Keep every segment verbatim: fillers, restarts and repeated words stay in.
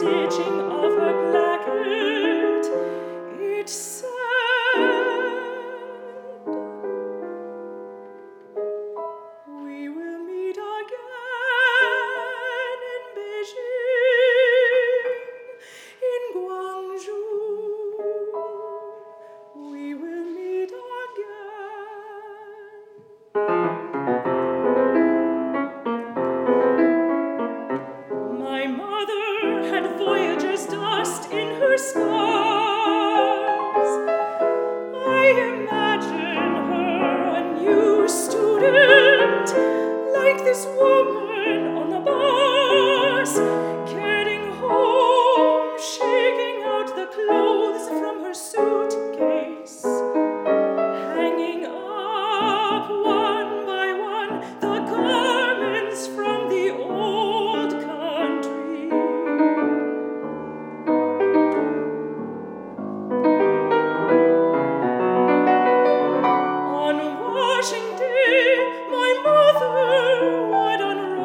stitching of her placket, it said, "We will meet again in Beijing, in Guangzhou. We will meet again." My mother had voyager's dust in her scarves. I imagine her a new student, like this woman on the bus, getting home, shaking out the clothes from her suitcase, hanging up one by one the garments from the old country. On washing day, my mother would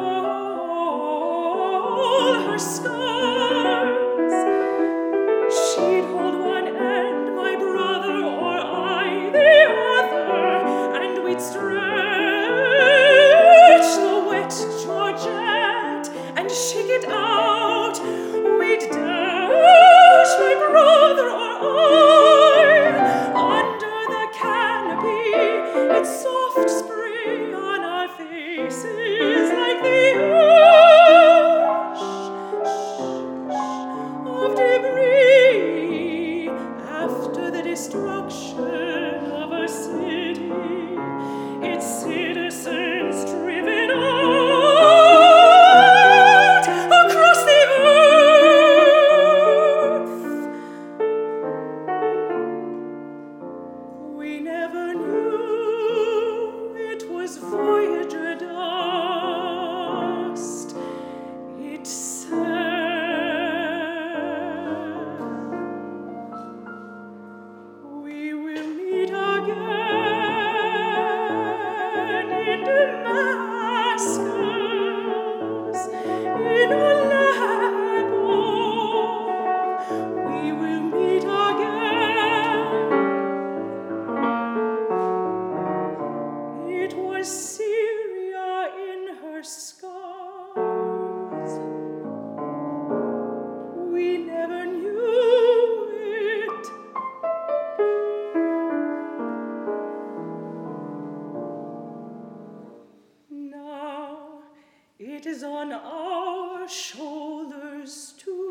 unroll her scarves. She'd hold one end, my brother or I the other, and we'd stretch the wet Georgette and shake it out. We'd dash, my brother or I, under the canopy, its soft spray on our faces like the ash of debris after the destruction of a city, its citizens driven out across the earth. We never knew it was Voyager dust. It said, "We will meet again in Damascus, in Aleppo. We will meet again." It was Syria in her scars. We never knew it. Now it is on our shoulders to